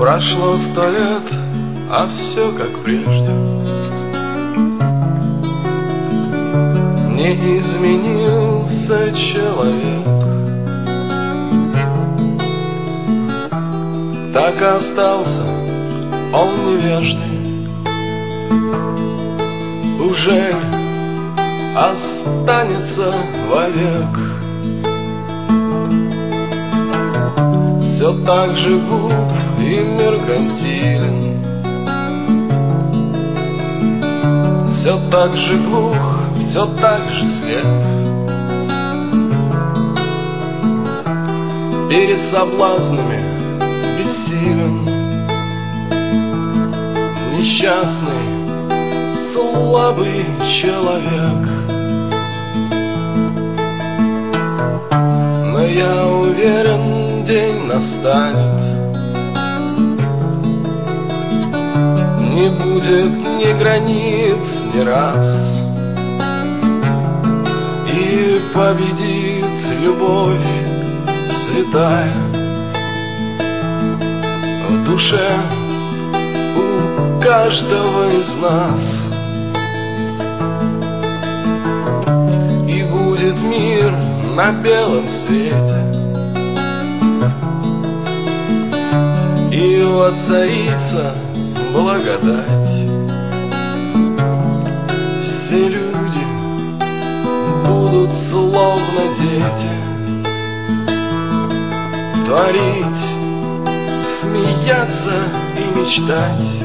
Прошло 100 лет, а все как прежде. Не изменился человек, так остался он невежный. Уже останется вовек. Все так же глуп и меркантилен, все так же глух, все так же слеп. Перед соблазнами бессилен, несчастный, слабый человек. Но я уверен, день настанет, не будет ни границ, ни рас, и победит любовь святая в душе у каждого из нас. И будет мир на белом свете, и воцарится благодать. Все люди будут словно дети, творить, смеяться и мечтать.